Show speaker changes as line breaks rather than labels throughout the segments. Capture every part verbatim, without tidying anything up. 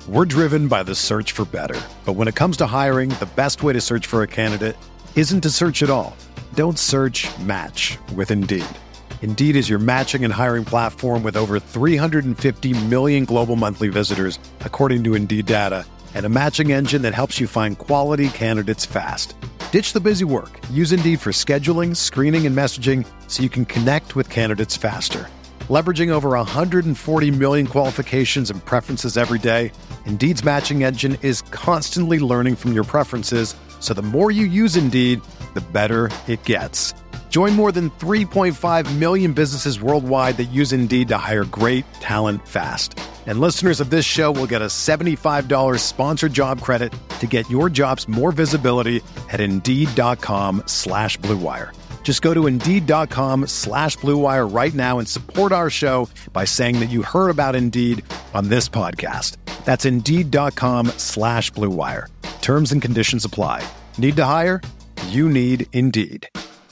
We're driven by the search for better. But when it comes to hiring, the best way to search for a candidate isn't to search at all. Don't search, match with Indeed. Indeed is your matching and hiring platform with over three hundred fifty million global monthly visitors, according to Indeed data, and a matching engine that helps you find quality candidates fast. Ditch the busy work. Use Indeed for scheduling, screening, and messaging so you can connect with candidates faster. Leveraging over one hundred forty million qualifications and preferences every day, Indeed's matching engine is constantly learning from your preferences, so the more you use Indeed, the better it gets. Join more than three point five million businesses worldwide that use Indeed to hire great talent fast. And listeners of this show will get a seventy-five dollars sponsored job credit to get your jobs more visibility at Indeed.com slash Blue Wire. Just go to Indeed.com slash Blue Wire right now and support our show by saying that you heard about Indeed on this podcast. That's Indeed.com slash Blue Wire. Terms and conditions apply. Need to hire? You need Indeed.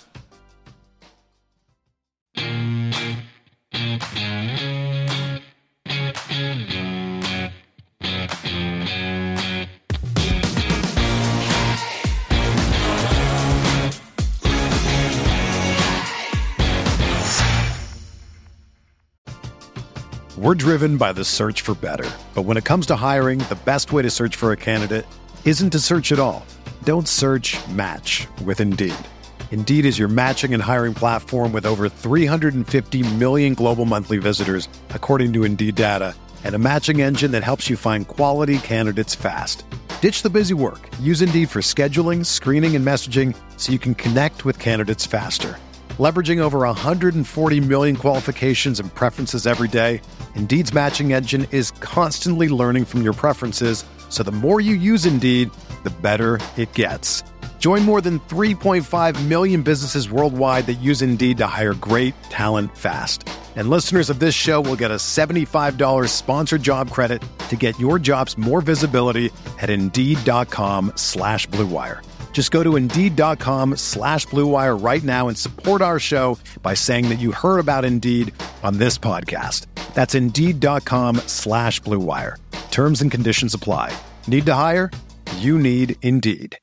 We're driven by the search for better. But when it comes to hiring, the best way to search for a candidate isn't to search at all. Don't search, match with Indeed. Indeed is your matching and hiring platform with over three hundred fifty million global monthly visitors, according to Indeed data, and a matching engine that helps you find quality candidates fast. Ditch the busy work. Use Indeed for scheduling, screening, and messaging so you can connect with candidates faster. Leveraging over one hundred forty million qualifications and preferences every day, Indeed's matching engine is constantly learning from your preferences, so the more you use Indeed, the better it gets. Join more than three point five million businesses worldwide that use Indeed to hire great talent fast. And listeners of this show will get a seventy-five dollars sponsored job credit to get your jobs more visibility at Indeed.com slash Blue Wire. Just go to Indeed.com slash Blue Wire right now and support our show by saying that you heard about Indeed on this podcast. That's Indeed.com slash Blue Wire. Terms and conditions apply. Need to hire? You need Indeed.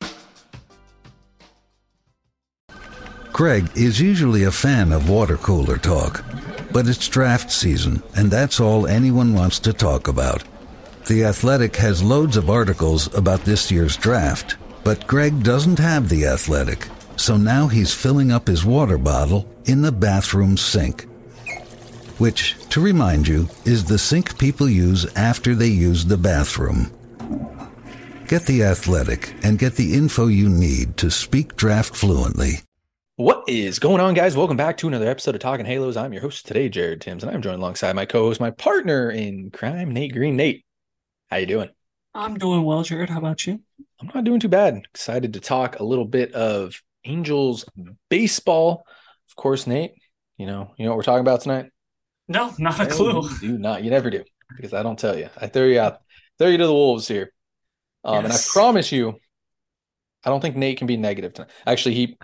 Craig is usually a fan of water cooler talk, but it's draft season, and that's all anyone wants to talk about. The Athletic has loads of articles about this year's draft, but Greg doesn't have The Athletic, so now he's filling up his water bottle in the bathroom sink. Which, to remind you, is the sink people use after they use the bathroom. Get The Athletic and get the info you need to speak draft fluently.
What is going on, guys? Welcome back to another episode of Talking Halos. I'm your host today, Jared Timms, and I'm joined alongside my co-host, my partner in crime, Nate Green. Nate, how you doing?
I'm doing well, Jared. How about you?
I'm not doing too bad. Excited to talk a little bit of Angels baseball. Of course, Nate, you know, you know what we're talking about tonight?
No, not a
No,
clue.
You do not. You never do, because I don't tell you. I throw you out. Throw you to the wolves here. Um, yes. And I promise you, I don't think Nate can be negative tonight. Actually, he.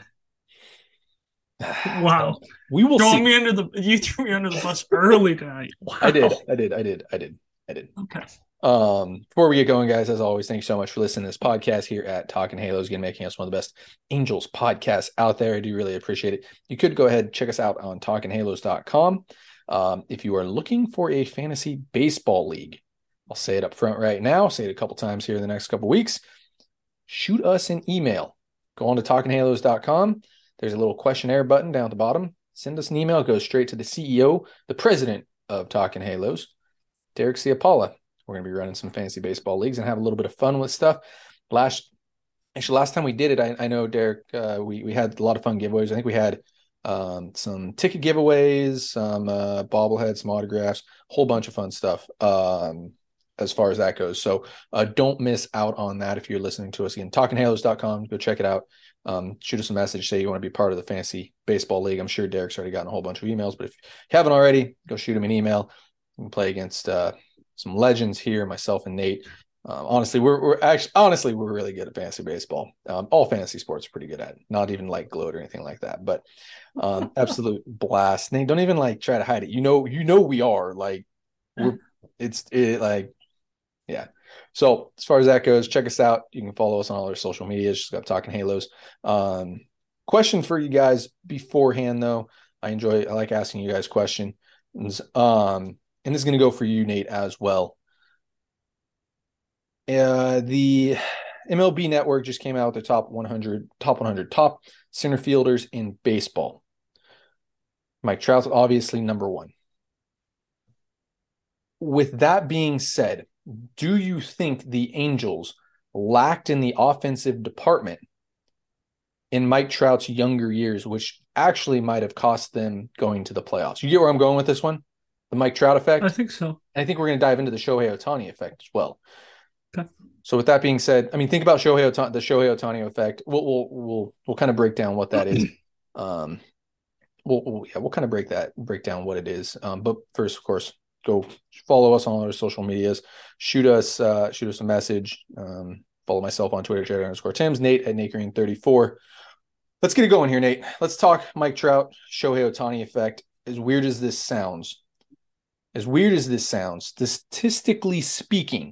Wow.
We will
Throwing
see.
Me under the, you threw me under the bus early tonight. Wow.
I did. I did. I did. I did. I did.
Okay.
Um, before we get going, guys, as always, thank you so much for listening to this podcast here at Talking Halos, again, making us one of the best Angels podcasts out there. I do really appreciate it. You could go ahead and check us out on talking halos dot com. Um, if you are looking for a fantasy baseball league, I'll say it up front right now, say it a couple times here in the next couple weeks. Shoot us an email. Go on to talking halos dot com. There's a little questionnaire button down at the bottom. Send us an email. It goes straight to the C E O, the president of Talking Halos, Derek Ciapala. We're going to be running some fantasy baseball leagues and have a little bit of fun with stuff. Last, actually, last time we did it, I, I know, Derek, uh, we, we had a lot of fun giveaways. I think we had um, some ticket giveaways, some uh, bobbleheads, some autographs, a whole bunch of fun stuff um, as far as that goes. So uh, don't miss out on that if you're listening to us. Again, talking halos dot com. Go check it out. Um, shoot us a message, say you want to be part of the fantasy baseball league. I'm sure Derek's already gotten a whole bunch of emails, but if you haven't already, go shoot him an email. We can play against uh, some legends here, myself and Nate. Um, honestly, we're we're actually honestly we're really good at fantasy baseball. Um, all fantasy sports are pretty good at it. Not even like gloat or anything like that, but um, absolute blast. Nate, don't even like try to hide it. You know, you know we are like we're it's it like Yeah. So as far as that goes, check us out. You can follow us on all our social medias. Just got Talking Halos. Um, question for you guys beforehand, though. I enjoy, I like asking you guys questions. Um, and this is going to go for you, Nate, as well. Uh, the M L B Network just came out with the top one hundred, top one hundred top center fielders in baseball. Mike Trout's obviously number one. With that being said, do you think the Angels lacked in the offensive department in Mike Trout's younger years, which actually might have cost them going to the playoffs? You get where I'm going with this one? The Mike Trout effect?
I think so.
And I think we're going to dive into the Shohei Ohtani effect as well.
Okay.
So with that being said, I mean, think about Shohei Ohtani, the Shohei Ohtani effect. We'll we'll we'll we'll kind of break down what that is. Um, we'll, we'll yeah, we'll kind of break that break down what it is. Um, but first, of course, go follow us on all our social medias. Shoot us uh, shoot us a message. Um, follow myself on Twitter, Jared underscore Tim's, Nate at Nate Green thirty-four. Let's get it going here, Nate. Let's talk Mike Trout, Shohei Ohtani effect. As weird as this sounds, as weird as this sounds, statistically speaking,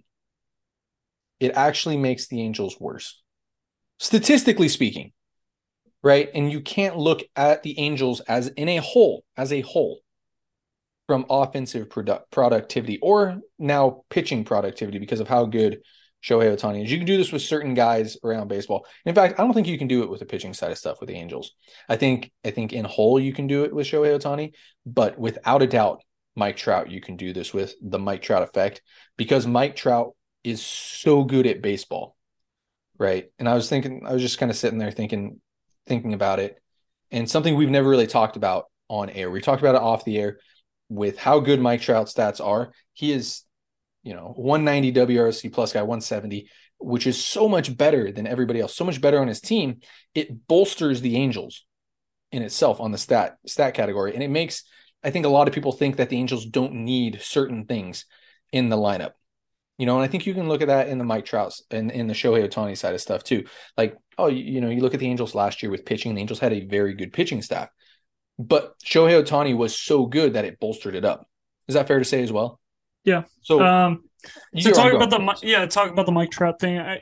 it actually makes the Angels worse. Statistically speaking, right? And you can't look at the Angels as in a whole, as a whole, from offensive product, productivity or now pitching productivity because of how good Shohei Ohtani is. You can do this with certain guys around baseball. In fact, I don't think you can do it with the pitching side of stuff with the Angels. I think I think in whole you can do it with Shohei Ohtani, but without a doubt, Mike Trout, you can do this with the Mike Trout effect because Mike Trout is so good at baseball, right? And I was thinking, I was just kind of sitting there thinking, thinking about it, and something we've never really talked about on air. We talked about it off the air with how good Mike Trout's stats are. He is, you know, one ninety W R C plus guy, one seventy, which is so much better than everybody else, so much better on his team. It bolsters the Angels in itself on the stat stat category, and it makes, I think, a lot of people think that the Angels don't need certain things in the lineup. You know, and I think you can look at that in the Mike Trout and in the Shohei Ohtani side of stuff too. Like, oh, you, you know, you look at the Angels last year with pitching, the Angels had a very good pitching staff, but Shohei Ohtani was so good that it bolstered it up. Is that fair to say as well?
Yeah.
So,
um, so talk about the
with
yeah, talk about the Mike Trout thing. I,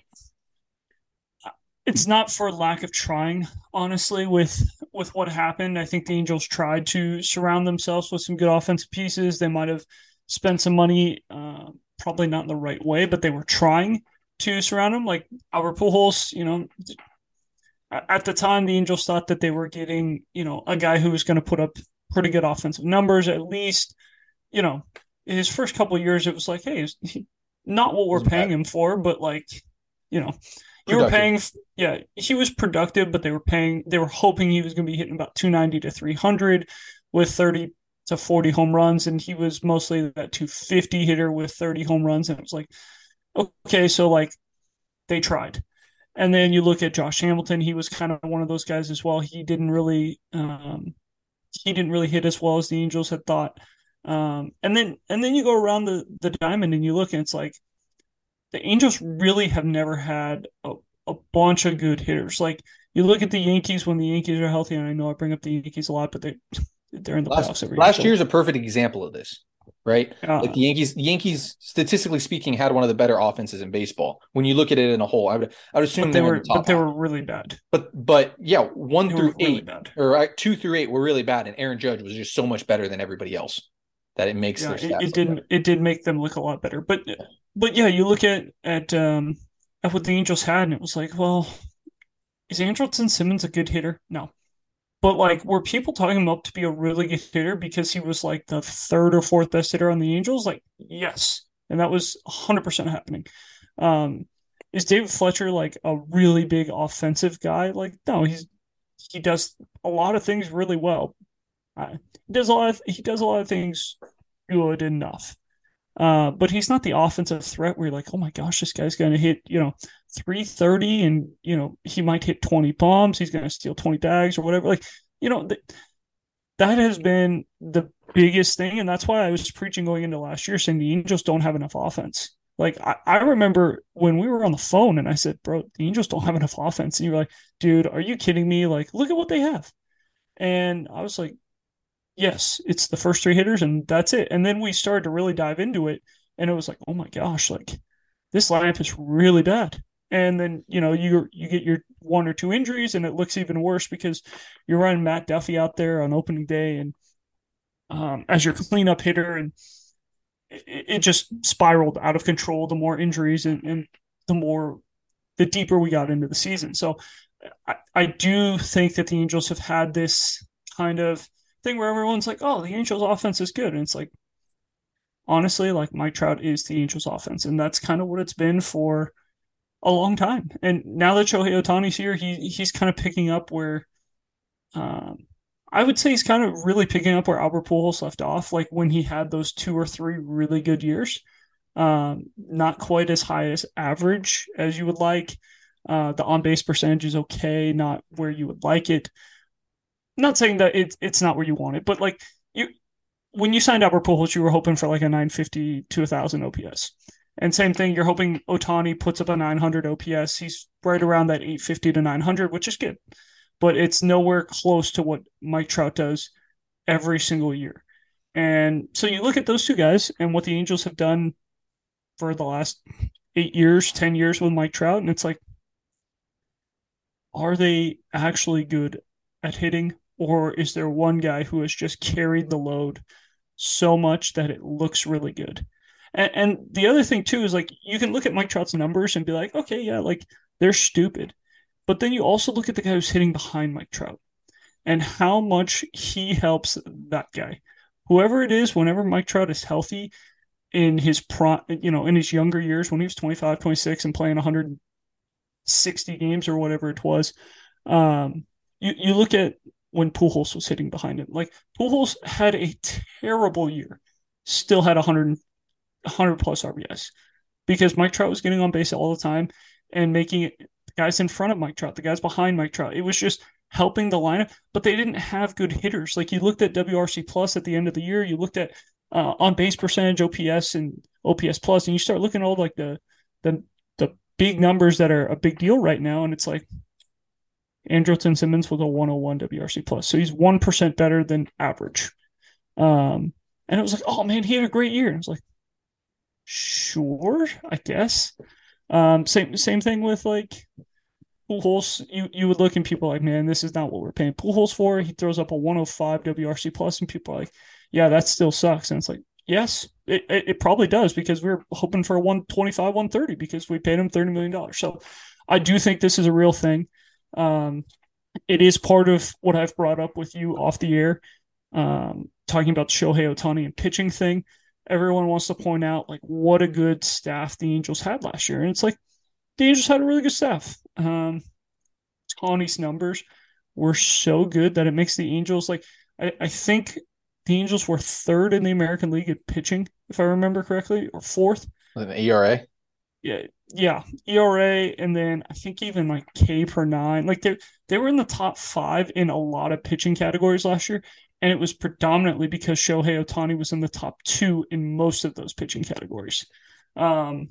it's not for lack of trying, honestly. With with what happened, I think the Angels tried to surround themselves with some good offensive pieces. They might have spent some money. Uh, Probably not in the right way, but they were trying to surround him. Like Albert Pujols, you know, at the time, the Angels thought that they were getting, you know, a guy who was going to put up pretty good offensive numbers. At least, you know, in his first couple of years, it was like, hey, not what we're paying him for, but like, you know, you were paying, yeah, he was productive, but they were paying, they were hoping he was going to be hitting about two ninety to three hundred with thirty to forty home runs, and he was mostly that two fifty hitter with thirty home runs, and it was like, okay, so like they tried. And then you look at Josh Hamilton, he was kind of one of those guys as well. He didn't really um, he didn't really hit as well as the Angels had thought. Um, and then and then you go around the, the diamond and you look, and it's like the Angels really have never had a, a bunch of good hitters. Like you look at the Yankees when the Yankees are healthy, and I know I bring up the Yankees a lot, but they They're in the
last,
playoffs every
last
year.
year's a perfect example of this, right? Uh, like the Yankees, the Yankees, statistically speaking, had one of the better offenses in baseball. When you look at it in a whole, I would, I would assume
but they were,
the
but they were really bad.
But, but yeah, one
they
through
really
eight,
bad.
or two through eight were really bad, and Aaron Judge was just so much better than everybody else that it makes
yeah,
their stats
it, it did
better.
it did make them look a lot better. But, but yeah, you look at at um at what the Angels had, and it was like, well, is Andrelton Simmons a good hitter? No. But, like, were people talking him up to be a really good hitter because he was, like, the third or fourth best hitter on the Angels? Like, yes. And that was one hundred percent happening. Um, is David Fletcher, like, a really big offensive guy? Like, no, he's he does a lot of things really well. Uh, he does a lot of, he does a lot of things good enough. Uh, but he's not the offensive threat where you're like, oh my gosh, this guy's going to hit, you know, three thirty and, you know, he might hit twenty bombs. He's going to steal twenty bags or whatever. Like, you know, th- that has been the biggest thing. And that's why I was preaching going into last year saying the Angels don't have enough offense. Like, I, I remember when we were on the phone and I said, bro, the Angels don't have enough offense. And you were like, dude, are you kidding me? Like, look at what they have. And I was like, yes, it's the first three hitters and that's it. And then we started to really dive into it and it was like, oh my gosh, like this lineup is really bad. And then, you know, you you get your one or two injuries and it looks even worse because you're running Matt Duffy out there on opening day and um, as your cleanup hitter, and it, it just spiraled out of control the more injuries and, and the more the deeper we got into the season. So I, I do think that the Angels have had this kind of thing where everyone's like, oh, the Angels offense is good. And it's like, honestly, like Mike Trout is the Angels offense. And that's kind of what it's been for a long time. And now that Shohei Ohtani's here, he he's kind of picking up where um, I would say he's kind of really picking up where Albert Pujols left off, like when he had those two or three really good years. Um, not quite as high as average as you would like. Uh, the on-base percentage is okay, not where you would like it. I'm not saying that it's it's not where you want it, but like you, when you signed Albert Pujols, you were hoping for like a nine fifty to one thousand O P S. And same thing, you're hoping Ohtani puts up a nine hundred O P S. He's right around that eight fifty to nine hundred, which is good. But it's nowhere close to what Mike Trout does every single year. And so you look at those two guys and what the Angels have done for the last eight years, ten years with Mike Trout, and it's like, are they actually good at hitting? Or is there one guy who has just carried the load so much that it looks really good? And, and the other thing, too, is like you can look at Mike Trout's numbers and be like, okay, yeah, like they're stupid. But then you also look at the guy who's hitting behind Mike Trout and how much he helps that guy. Whoever it is, whenever Mike Trout is healthy in his pro, you know, in his younger years, when he was twenty-five, twenty-six and playing one hundred sixty games or whatever it was, um, you, you look at when Pujols was hitting behind him. Like Pujols had a terrible year, still had one hundred, one hundred plus R B S because Mike Trout was getting on base all the time and making it the guys in front of Mike Trout, the guys behind Mike Trout. It was just helping the lineup, but they didn't have good hitters. Like you looked at W R C plus at the end of the year, you looked at uh, on base percentage, O P S and O P S plus, and you start looking at all like the the the big numbers that are a big deal right now, and it's like Andrelton Simmons with a one oh one W R C plus, so he's one percent better than average. Um, and it was like, oh man, he had a great year. And I was like, sure, I guess. Um, same same thing with like Pujols. You you would look and people are like, man, this is not what we're paying Pujols for. He throws up a one oh five W R C plus, and people are like, yeah, that still sucks. And it's like, yes, it, it, it probably does because we we're hoping for a one twenty-five, one thirty because we paid him thirty million dollars. So I do think this is a real thing. Um, it is part of what I've brought up with you off the air, um, talking about the Shohei Ohtani and pitching thing. Everyone wants to point out like what a good staff the Angels had last year. And it's like the Angels had a really good staff. Um, Ohtani's numbers were so good that it makes the Angels like, I, I think the Angels were third in the American League at pitching, if I remember correctly, or fourth.
With an E R A?
Yeah, yeah, E R A, and then I think even like K per nine. Like they they were in the top five in a lot of pitching categories last year, and it was predominantly because Shohei Ohtani was in the top two in most of those pitching categories. Um,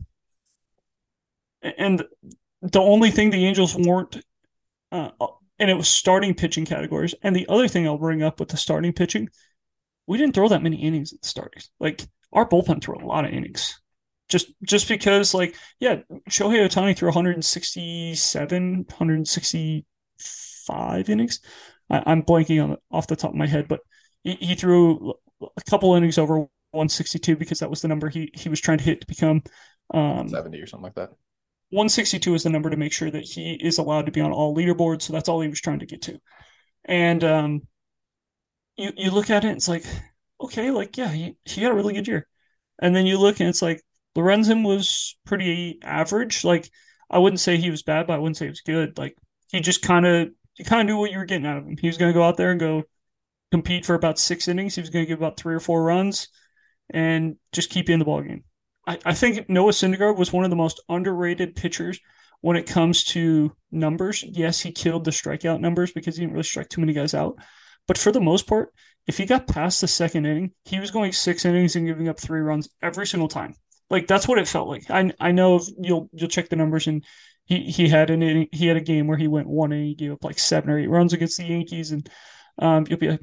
and the only thing the Angels weren't, uh, and it was starting pitching categories. And the other thing I'll bring up with the starting pitching, we didn't throw that many innings at the start. Like our bullpen threw a lot of innings. Just just because, like, yeah, Shohei Ohtani threw one sixty-seven, one sixty-five innings. I, I'm blanking on off the top of my head, but he, he threw a couple innings over one sixty-two because that was the number he, he was trying to hit to become um,
seventy or something like that.
one sixty-two is the number to make sure that he is allowed to be on all leaderboards. So that's all he was trying to get to. And um, you you look at it, it's like, okay, like, yeah, he, he had a really good year. And then you look and it's like, Lorenzen was pretty average. Like, I wouldn't say he was bad, but I wouldn't say he was good. Like, he just kind of he kind of knew what you were getting out of him. He was going to go out there and go compete for about six innings. He was going to give about three or four runs and just keep you in the ballgame. I, I think Noah Syndergaard was one of the most underrated pitchers when it comes to numbers. Yes, he killed the strikeout numbers because he didn't really strike too many guys out. But for the most part, if he got past the second inning, he was going six innings and giving up three runs every single time. Like, that's what it felt like. I I know you'll you'll check the numbers, and he he had an inning, he had a game where he went one and he gave up like seven or eight runs against the Yankees, and um, you'll be like, man,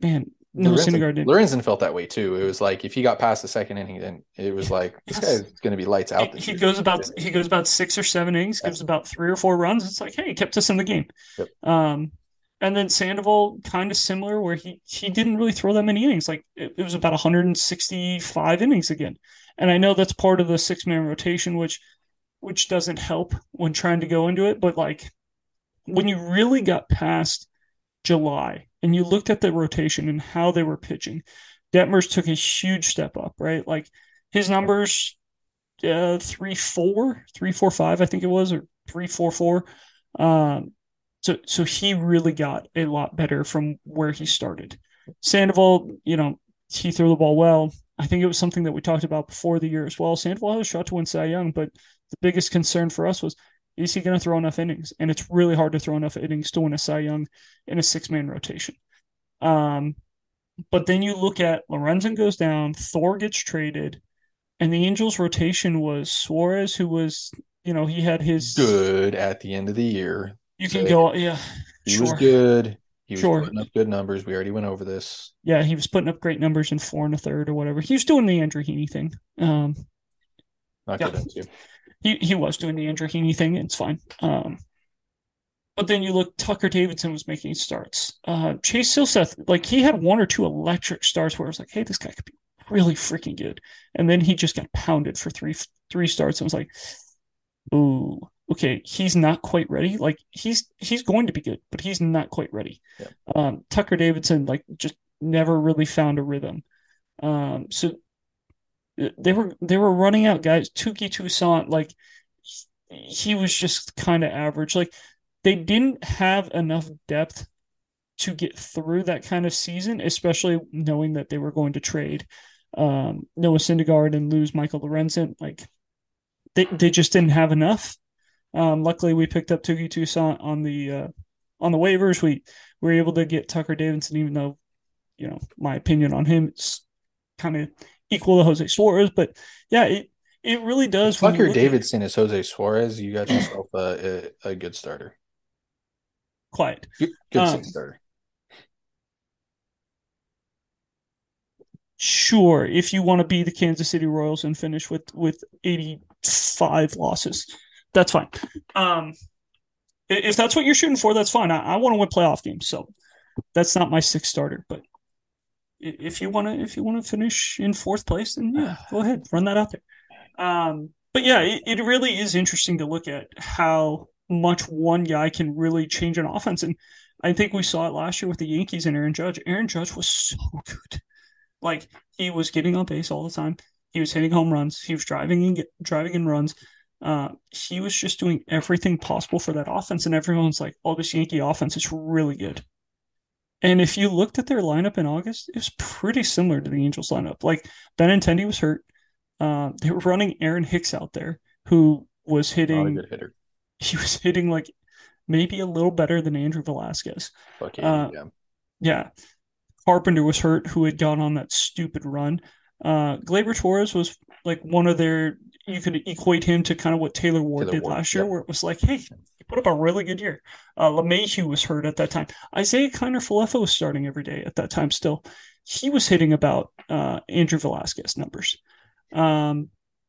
No,
Lorenzen,
Syndergaard didn't.
Lorenzen felt that way too. It was like if he got past the second inning, then it was like this
Yes.
guy's going to be lights out.
He,
This
he
year.
goes about he goes about six or seven innings,
Yeah.
gives about three or four runs. It's like, hey, he kept us in the game.
Yep.
Um, and then Sandoval, kind of similar, where he he didn't really throw that many innings. Like it, it was about one hundred sixty-five innings again. And I know that's part of the six man rotation, which which doesn't help when trying to go into it. But like when you really got past July and you looked at the rotation and how they were pitching, Detmers took a huge step up, right? Like his numbers, uh, three four, three four five, I think it was, or three four four. Um, so so he really got a lot better from where he started. Sandoval, you know, he threw the ball well. I think it was something that we talked about before the year as well. Sandoval had a shot to win Cy Young, but the biggest concern for us was, is he going to throw enough innings? And it's really hard to throw enough innings to win a Cy Young in a six-man rotation. Um, but then you look at Lorenzen goes down, Thor gets traded, and the Angels' rotation was Suarez, who was, you know, he had his
good at the end of the year.
You can go, yeah,
he
sure.
was good. He was
Sure.
putting up good numbers. We already went over this.
Yeah, he was putting up great numbers in four and a third or whatever. He was doing the Andrew Heaney thing. Um,
Not
yeah.
good into.
he he was doing the Andrew Heaney thing. It's fine. Um, but then you look, Tucker Davidson was making starts. Uh, Chase Silseth, like he had one or two electric starts where I was like, hey, this guy could be really freaking good. And then he just got pounded for three three starts. And I was like, ooh, okay, he's not quite ready. Like he's he's going to be good, but he's not quite ready.
Yeah.
Um, Tucker Davidson, like just never really found a rhythm. Um, so they were they were running out guys. Touki Toussaint, like he was just kind of average. Like they didn't have enough depth to get through that kind of season, especially knowing that they were going to trade um, Noah Syndergaard and lose Michael Lorenzen. Like they they just didn't have enough. Um, luckily, we picked up Touki Toussaint on the uh, on the waivers. We were able to get Tucker Davidson, even though, you know, my opinion on him is kind of equal to Jose Suarez. But yeah, it it really does.
If Tucker Davidson is Jose Suarez, you got yourself a, a, a good starter.
Quiet.
Good, good
um,
starter.
Sure, if you want to be the Kansas City Royals and finish with with eighty-five losses, that's fine. Um, if that's what you're shooting for, that's fine. I, I want to win playoff games, so that's not my sixth starter. But if you want to, if you want to finish in fourth place, then yeah, go ahead, run that out there. Um, but yeah, it, it really is interesting to look at how much one guy can really change an offense, and I think we saw it last year with the Yankees and Aaron Judge. Aaron Judge was so good. Like he was getting on base all the time. He was hitting home runs. He was driving and get, driving in runs. Uh, he was just doing everything possible for that offense, and everyone's like, "Oh, this Yankee offense is really good." And if you looked at their lineup in August, it was pretty similar to the Angels lineup. Like Benintendi was hurt. Uh, they were running Aaron Hicks out there, who was hitting.
Not a good hitter.
He was hitting like maybe a little better than Andrew Velasquez.
Okay,
uh,
yeah.
Yeah. Carpenter was hurt, who had gone on that stupid run. Uh, Gleyber Torres was like one of their, you could equate him to kind of what Taylor Ward
Taylor
did
Ward,
last year,
yeah.
where it was like, hey, he put up a really good year. Uh, LeMahieu was hurt at that time. Isaiah Kiner-Falefa was starting every day at that time still. He was hitting about uh, Andrew Velasquez numbers. Um,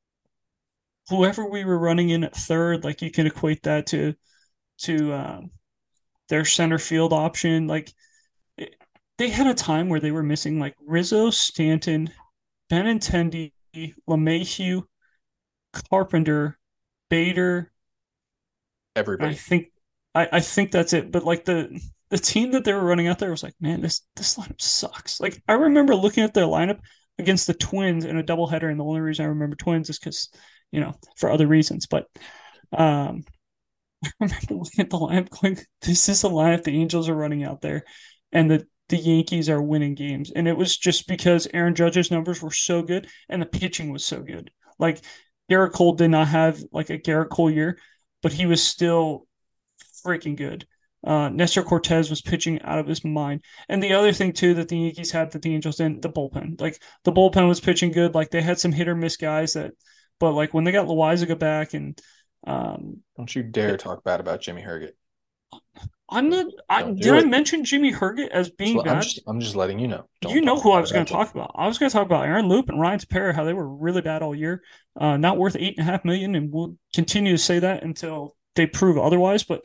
whoever we were running in at third, like you can equate that to, to um, their center field option. Like, they had a time where they were missing like Rizzo, Stanton, Benintendi, LeMahieu, Carpenter, Bader.
Everybody.
I think I, I think that's it. But like the the team that they were running out there was like, man, this this lineup sucks. Like I remember looking at their lineup against the Twins in a doubleheader, and the only reason I remember Twins is because, you know, for other reasons. But um, I remember looking at the lineup going, this is a lineup the Angels are running out there, and the the Yankees are winning games. And it was just because Aaron Judge's numbers were so good and the pitching was so good. Like Garrett Cole did not have like a Garrett Cole year, but he was still freaking good. Uh, Nestor Cortez was pitching out of his mind. And the other thing too that the Yankees had that the Angels didn't, the bullpen. Like the bullpen was pitching good. Like they had some hit or miss guys that, but like when they got Loizaga back and um,
don't you dare it, talk bad about Jimmy Herget.
I'm not. I,
Don't
did
do
I
it.
mention Jimmy Herget as being
I'm
bad?
just, I'm just letting you know. Don't
You know
talk
who I
about
was
it
going
that
to
way.
talk about. I was going to talk about Aaron Loop and Ryan Tepera, how they were really bad all year. Uh, not worth eight and a half million, and we'll continue to say that until they prove otherwise. But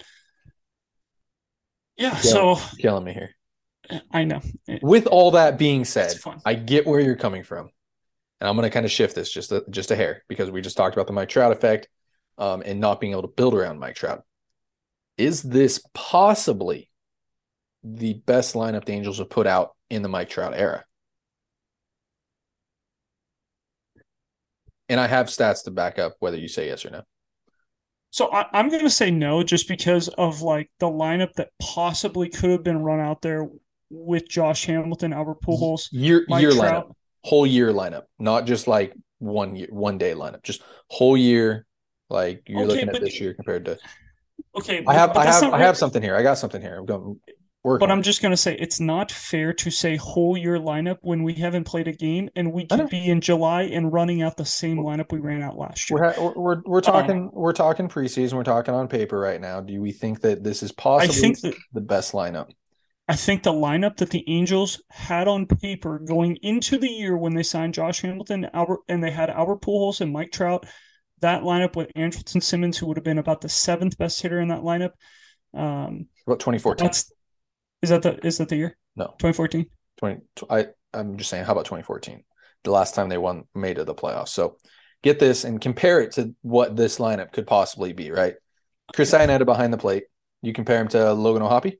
yeah,
Killing,
so
killing me here.
I know.
With all that being said,
It's fun.
I get where you're coming from, and I'm going to kind of shift this just a, just a hair because we just talked about the Mike Trout effect um, and not being able to build around Mike Trout. Is this possibly the best lineup the Angels have put out in the Mike Trout era? And I have stats to back up whether you say yes or no.
So I, I'm going to say no, just because of like the lineup that possibly could have been run out there with Josh Hamilton, Albert Pujols,
year
Mike
year
Trout.
lineup, whole year lineup, not just like one year, one day lineup, just whole year. Like you're
Okay,
looking at
but
this year compared to.
okay,
I have,
but
I
that's
have,
not
I
real-
have something here. I got something here. I'm going work.
But
on
I'm
it.
just going to say it's not fair to say whole year lineup when we haven't played a game and we
I know.
could be in July and running out the same lineup we ran out last year.
We're, ha- we're we're talking we're talking preseason. We're talking on paper right now. Do we think that this is
I
possibly
think that
the best lineup?
I think the lineup that the Angels had on paper going into the year when they signed Josh Hamilton, Albert, and they had Albert Pujols and Mike Trout, that lineup with Andrelton Simmons, who would have been about the seventh best hitter in that lineup. Um,
About twenty fourteen?
that's is that the is that the year?
No,
twenty fourteen.
twenty. I I'm just saying. How about twenty fourteen? The last time they won, made it the playoffs. So get this and compare it to what this lineup could possibly be. Right, Chris Iannetta behind the plate. You compare him to Logan O'Hoppe.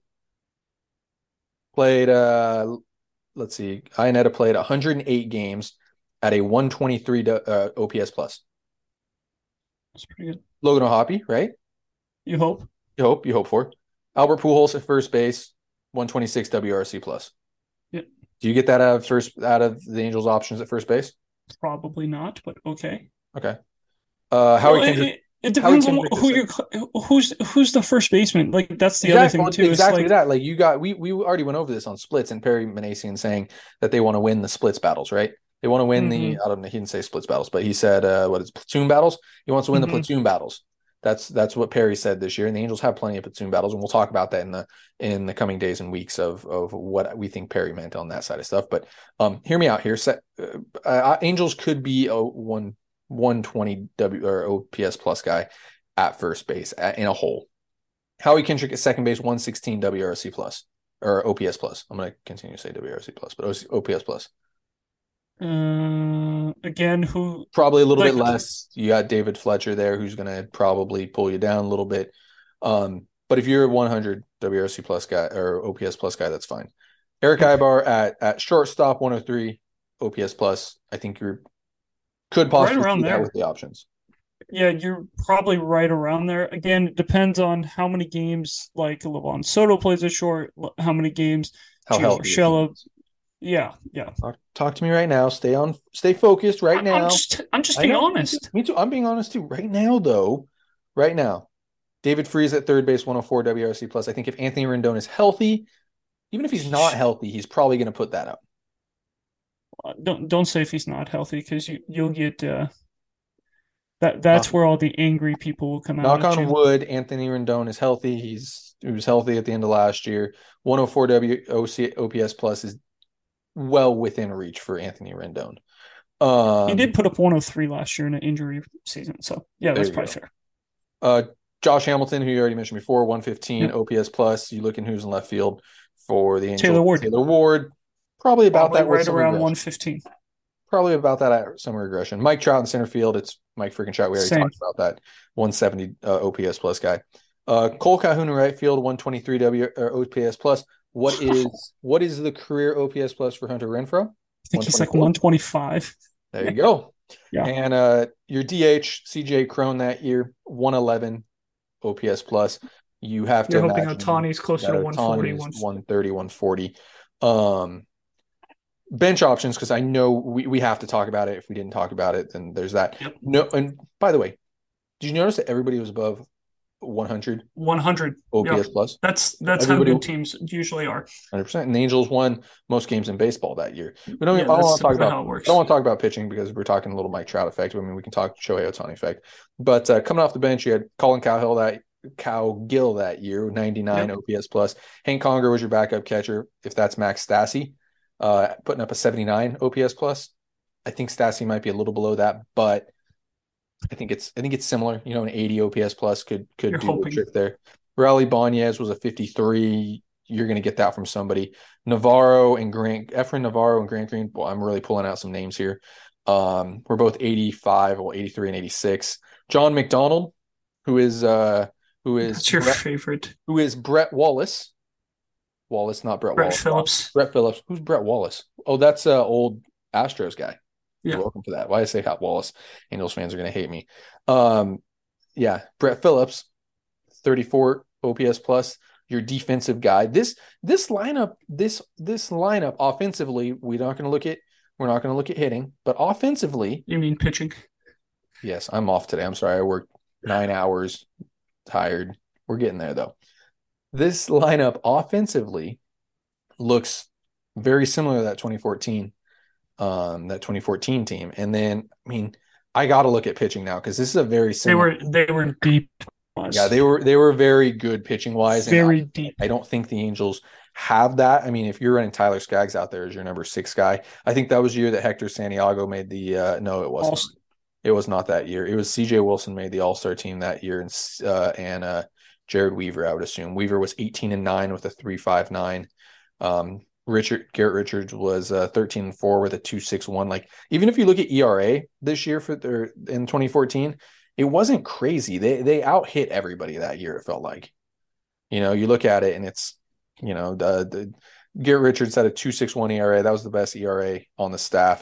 Played. Uh, let's see. Iannetta played one hundred eight games at a one twenty-three uh, O P S plus.
That's pretty good.
Logan O'Hoppe, right?
You hope.
You hope. You hope for. Albert Pujols at first base, one twenty-six W R C plus.
Yeah.
Do you get that out of first out of the Angels' options at first base?
Probably not, but okay.
Okay. Uh, Howie
Well,
Kendrick.
it, it depends
Howie
on
Kendrick
who
is
you're who's who's the first baseman. Like that's the other
exactly,
thing too.
exactly
is like,
that. Like you got, we we already went over this on splits, and Perry Manasian saying that they want to win the splits battles, right? They want to win
Mhm.
the. I don't know. He didn't say splits battles, but he said uh, what is platoon battles? He wants to win
Mhm.
the platoon battles. That's that's what Perry said this year, and the Angels have plenty of platoon battles, and we'll talk about that in the in the coming days and weeks of of what we think Perry meant on that side of stuff. But um, hear me out here. Set, uh, uh, Angels could be a one one twenty W or O P S plus guy at first base at, in a hole. Howie Kendrick at second base, one sixteen W R C plus or O P S plus. I'm going to continue to say W R C plus, but O P S plus.
Uh, again, who
Probably a little
like,
bit less. You got David Fletcher there, who's going to probably pull you down a little bit. Um, but if you're a one hundred W R C plus guy or O P S plus guy, that's fine. Eric Ibar at at shortstop, one oh three O P S plus. I think you're could possibly
Right around
see that
there.
with the options.
Yeah, you're probably right around there. Again, it depends on how many games like Levon Soto plays a short, how many games
How
Gio
healthy is
Urshela.
he?
Yeah, yeah.
Talk, talk to me right now. Stay on. Stay focused right
I-
now.
I'm just I'm just
I
being
know,
honest.
Me too. I'm being honest too. Right now, though, right now, David Freese at third base, one oh four W R C plus. I think if Anthony Rendon is healthy, even if he's not healthy, he's probably going to put that up.
Uh, Don't don't say if he's not healthy because you you'll get uh that that's
Knock-
where all the angry people will come out.
Knock
at
on
you.
wood, Anthony Rendon is healthy. He's he was healthy at the end of last year. one oh four W O P S plus is well within reach for Anthony Rendon. Um,
He did put up one oh three last year in an injury season, so yeah,
There
that's
you
probably
go.
fair.
Uh, Josh Hamilton, who you already mentioned before, one fifteen
Yep.
O P S plus. You looking who's in left field for the Angels?
Taylor Ward.
Taylor Ward, probably about
Probably
that. with
right
some
around
regression.
one fifteen.
Probably about that at some regression. Mike Trout in center field. It's Mike freaking Trout. We already
Same.
talked about that. one seventy uh, O P S plus guy. Uh, Cole Calhoun in right field, one twenty-three W or O P S plus. What is what is the career O P S plus for Hunter Renfroe?
I think he's like
one
one twenty-five.
There you go.
Yeah.
And uh, your D H, C J Crone that year, one eleven O P S plus. You have to
You're hoping
imagine
Ohtani's closer to
that
one forty.
Ohtani is one thirty, one forty. Um, bench options, because I know we, we have to talk about it. If we didn't talk about it, then there's that.
Yep.
No, and by the way, did you notice that everybody was above one hundred
one hundred.
O P S
Yeah.
plus?
That's that's
Everybody-
how good teams usually are.
one hundred percent. And the Angels won most games in baseball that year. We don't.
Yeah,
I don't
that's
want to talk
typically
about.
how it
I
works.
don't want to talk about pitching because we're talking a little Mike Trout effect. I mean, we can talk Shohei Ohtani effect. But uh, coming off the bench, you had Colin Cowhell that Cow Gill that year, ninety-nine
Yep.
O P S plus. Hank Conger was your backup catcher. If that's Max Stassi, uh, putting up a seventy-nine O P S plus. I think Stassi might be a little below that, but I think it's I think it's similar. You know, an eighty O P S plus could could
You're
do the
hoping.
trick there. Raleigh Banez was a fifty-three. You're going to get that from somebody. Navarro and Grant Efren Navarro and Grant Green. Well, I'm really pulling out some names here. Um, we're both eighty-five, well, eighty-three and eighty-six. John McDonald, who is uh, who is
That's your
Brett,
favorite.
who is Brett Wallace. Wallace, not Brett,
Brett
Wallace.
Phillips.
Brett Phillips. Who's Brett Wallace? Oh, that's uh old Astros guy. You're
Yeah.
welcome for that. Why I say Hot Wallace? Angels fans are going to hate me. Um, yeah, Brett Phillips, thirty-four O P S plus. Your defensive guy. This this lineup, this this lineup offensively, we're not going to look at. We're not going to look at hitting, but offensively,
You mean pitching?
yes, I'm off today. I'm sorry. I worked nine hours, tired. We're getting there though. This lineup offensively looks very similar to that twenty fourteen, um, that twenty fourteen team. And then, I mean, I got to look at pitching now because this is a very
They
similar.
were they were deep.
Yeah, they were they were very good pitching wise.
Very
and I,
deep.
I don't think the Angels have that. I mean, if you're running Tyler Skaggs out there as your number six guy, I think that was the year that Hector Santiago made the. Uh, no, it wasn't.
Also,
It was not that year. It was C J Wilson made the All Star team that year, and uh, and uh, Jared Weaver, I would assume. Weaver was eighteen and nine with a three five nine. Um, Richard Garrett Richards was uh, thirteen and four with a two six one. Like even if you look at E R A this year for their in twenty fourteen, it wasn't crazy. They they out hit everybody that year. It felt like, you know, you look at it and it's, you know, the, the Garrett Richards had a two six one E R A. That was the best E R A on the staff.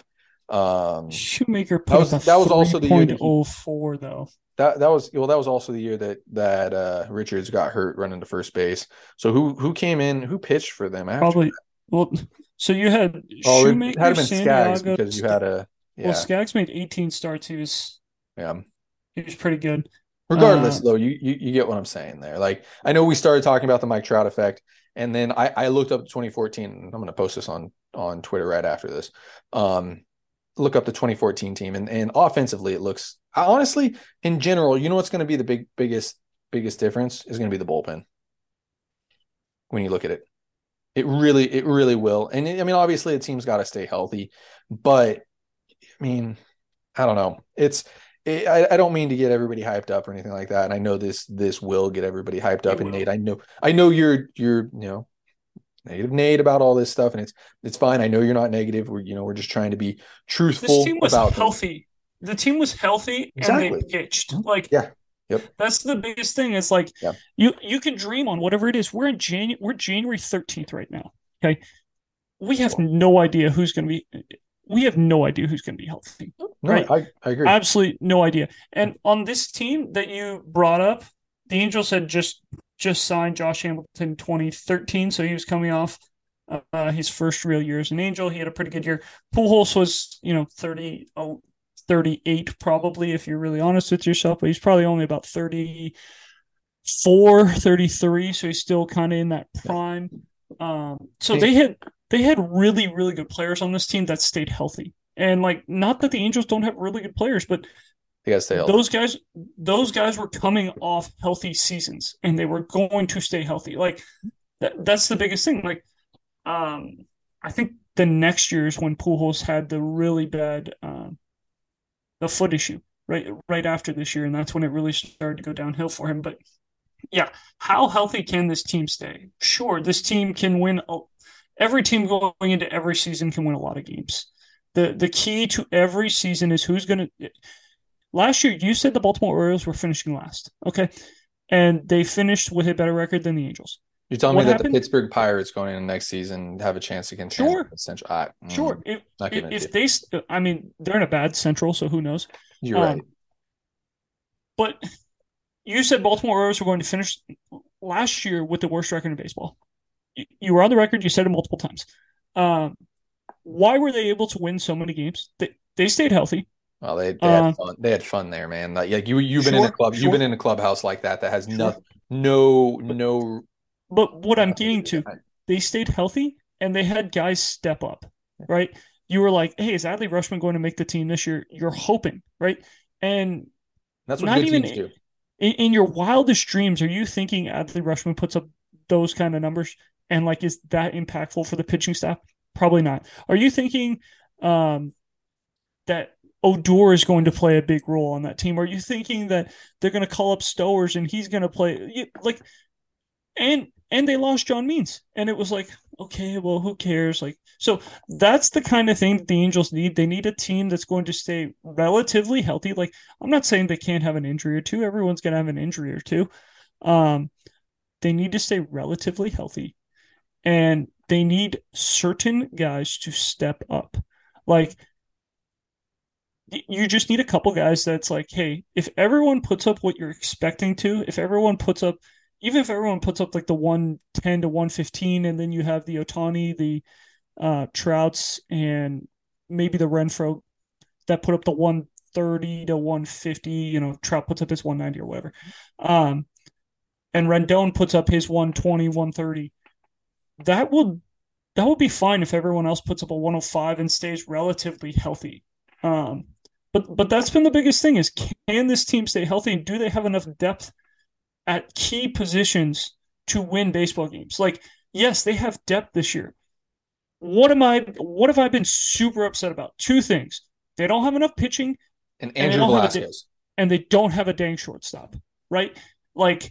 Um,
Shoemaker put
that was
up a
that was also the year that he,
three point oh four though.
that that was well that was also the year that that uh, Richards got hurt running to first base. So who who came in? Who pitched for them after?
Probably.
That?
Well, so you had
Oh,
Shoemaker,
it had been Skaggs
Santiago.
because you had a yeah
Well, Skaggs made eighteen starts. He was
yeah.
he was pretty good.
Regardless,
Uh,
though, you, you you get what I'm saying there. Like I know we started talking about the Mike Trout effect, and then I, I looked up twenty fourteen. And I'm going to post this on on Twitter right after this. Um, look up the twenty fourteen team, and and offensively, it looks honestly in general. You know what's going to be the big biggest biggest difference is going to be the bullpen when you look at it. It really it really will. And it, I mean, obviously, the team's got to stay healthy, but I mean, I don't know. It's it, I, I don't mean to get everybody hyped up or anything like that. And I know this this will get everybody hyped up.
It
And
will.
Nate, I know I know you're you're you know negative Nate about all this stuff, and it's it's fine. I know you're not negative. We're you know we're just trying to be
This
truthful
team was
about things.
healthy. The team was healthy
Exactly.
and they pitched. Like
Yeah. Yep.
that's the biggest thing. It's like
Yeah.
you you can dream on whatever it is. We're in Jan we're January thirteenth right now. Okay. We have no idea who's gonna be we have no idea who's gonna be healthy.
No,
Right.
I, I agree.
Absolutely no idea. And on this team that you brought up, the Angels had just just signed Josh Hamilton in twenty thirteen, so he was coming off uh, his first real year as an Angel. He had a pretty good year. Pujols was, you know, thirty, oh, thirty-eight probably, if you're really honest with yourself, but he's probably only about thirty-four, thirty-three, so he's still kind of in that prime. Um, so they had they had really, really good players on this team that stayed healthy. And like, not that the Angels don't have really good players, but
They got to stay healthy.
those guys, those guys were coming off healthy seasons, and they were going to stay healthy. Like that, that's the biggest thing. Like, um, I think the next year is when Pujols had the really bad, um, the foot issue right, right after this year, and that's when it really started to go downhill for him. But yeah, how healthy can this team stay? Sure, this team can win. A, every team going into every season can win a lot of games. The the key to every season is who's going to. Last year, you said the Baltimore Orioles were finishing last, okay, and they finished with a better record than the Angels.
You're telling
what
me that
happened?
the Pittsburgh Pirates going in next season have a chance to contend?
Sure.
with Central. I, mm,
Sure, if
not
if,
giving it
if
to
they, I mean, they're in a bad Central, so who knows?
You're right.
Um, but you said Baltimore Orioles were going to finish last year with the worst record in baseball. You, you were on the record. You said it multiple times. Um, why were they able to win so many games? They they stayed healthy.
Well, they, they
Uh,
had fun. They had fun there, man. Like, like you, you've been in a
Sure,
club. You've
sure.
been in a clubhouse like that that has
Sure.
no, no, no.
But what I'm getting to, they stayed healthy and they had guys step up, right? You were like, hey, is Adley Rushman going to make the team this year? You're hoping, right? And
That's what
not
good
even
teams do.
In, in your wildest dreams, are you thinking Adley Rutschman puts up those kind of numbers? And like, is that impactful for the pitching staff? Probably not. Are you thinking um, that Odor is going to play a big role on that team? Are you thinking that they're going to call up Stowers and he's going to play like, and and they lost John Means, and it was like, okay, well, who cares? Like, so that's the kind of thing that the Angels need. They need a team that's going to stay relatively healthy. Like, I'm not saying they can't have an injury or two. Everyone's going to have an injury or two. Um, they need to stay relatively healthy, and they need certain guys to step up. Like, you just need a couple guys that's like, hey, if everyone puts up what you're expecting to, if everyone puts up, even if everyone puts up like the one ten to one fifteen, and then you have the Ohtani, the uh, Trouts, and maybe the Renfroe that put up the one thirty to one fifty, you know, Trout puts up his one ninety or whatever. Um, and Rendon puts up his one twenty, one thirty. That would, that would be fine if everyone else puts up a one oh five and stays relatively healthy. Um, but but that's been the biggest thing is, can this team stay healthy, and do they have enough depth at key positions to win baseball games? Like, yes, they have depth this year. What am I what have I been super upset about? Two things. They don't have enough pitching,
and Andrew
and
Velasquez.
And they don't have a dang shortstop, right? Like,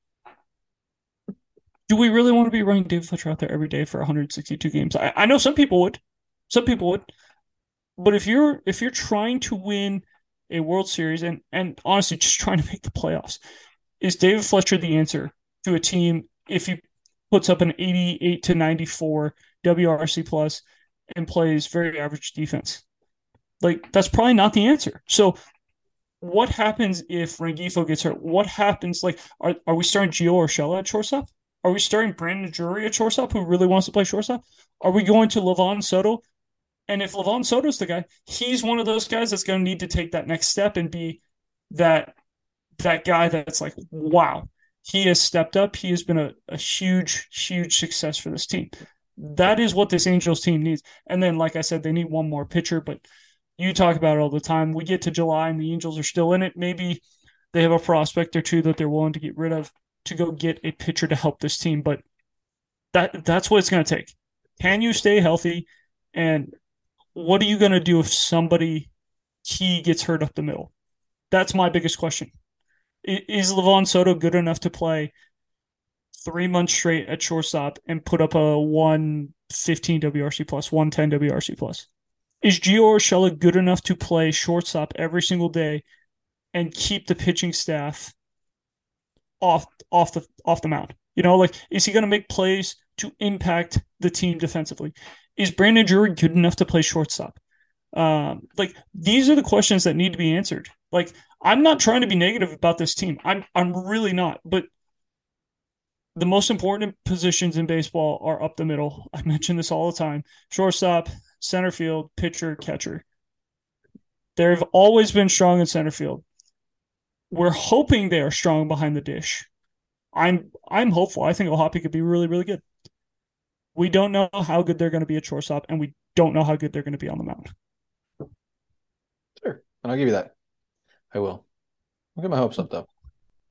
do we really want to be running David Fletcher out there every day for one hundred sixty-two games? I, I know some people would. Some people would. But if you're if you're trying to win a World Series and, and honestly just trying to make the playoffs, is David Fletcher the answer to a team if he puts up an eighty-eight to ninety-four W R C plus and plays very average defense? Like, that's probably not the answer. So what happens if Rengifo gets hurt? What happens? Like, are, are we starting Gio Urshela at shortstop? Are we starting Brandon Drury at shortstop, who really wants to play shortstop? Are we going to Livan Soto? And if Livan Soto's the guy, he's one of those guys that's going to need to take that next step and be that that guy that's like, wow, he has stepped up. He has been a, a huge, huge success for this team. That is what this Angels team needs. And then, like I said, they need one more pitcher, but you talk about it all the time. We get to July and the Angels are still in it. Maybe they have a prospect or two that they're willing to get rid of to go get a pitcher to help this team. But that that's what it's going to take. Can you stay healthy? And what are you going to do if somebody key gets hurt up the middle? That's my biggest question. Is Livan Soto good enough to play three months straight at shortstop and put up a one fifteen W R C plus, one ten W R C plus? Is Gio Urshela good enough to play shortstop every single day and keep the pitching staff off off the off the mound? You know, like, is he going to make plays to impact the team defensively? Is Brandon Drury good enough to play shortstop? Um, like, these are the questions that need to be answered. Like, I'm not trying to be negative about this team. I'm I'm really not. But the most important positions in baseball are up the middle. I mention this all the time. Shortstop, center field, pitcher, catcher. They've always been strong in center field. We're hoping they are strong behind the dish. I'm I'm hopeful. I think O'Hoppe could be really, really good. We don't know how good they're going to be at shortstop, and we don't know how good they're going to be on the mound.
Sure. And I'll give you that. I will. I'll get my hopes up, though.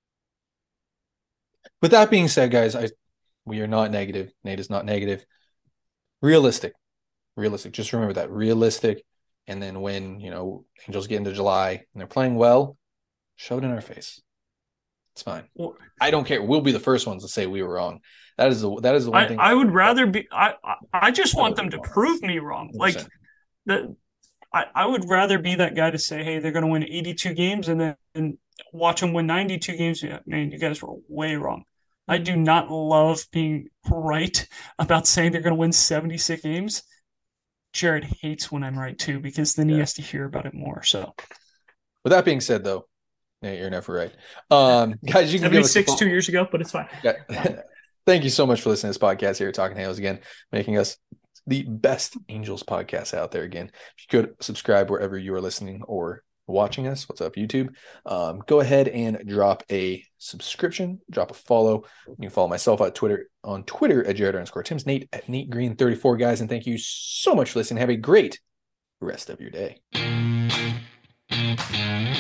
With that being said, guys, I we are not negative. Nate is not negative. Realistic. Realistic. Just remember that. Realistic. And then when, you know, Angels get into July and they're playing well, shove it in our face. It's fine. Well, I don't care. We'll be the first ones to say we were wrong. That is the that is the one
I,
thing.
I would rather be. I I just want them to prove me wrong. Like that. I, I would rather be that guy to say, hey, they're going to win eighty-two games and then and watch them win ninety-two games. Yeah, man, you guys were way wrong. I do not love being right about saying they're going to win seventy-six games. Jared hates when I'm right too, because then yeah. he has to hear about it more. So,
with that being said, though, yeah, you're never right. Um, guys, you can give us
seventy-six two years ago, but it's fine.
Yeah. Thank you so much for listening to this podcast here at Talking Halos again, making us the best Angels podcast out there again. If you could subscribe wherever you are listening or watching us. What's up, YouTube? Um, go ahead and drop a subscription, drop a follow. You can follow myself on Twitter on Twitter at Jared underscore Tim's, Nate at Nate Green thirty-four, guys. And thank you so much for listening. Have a great rest of your day.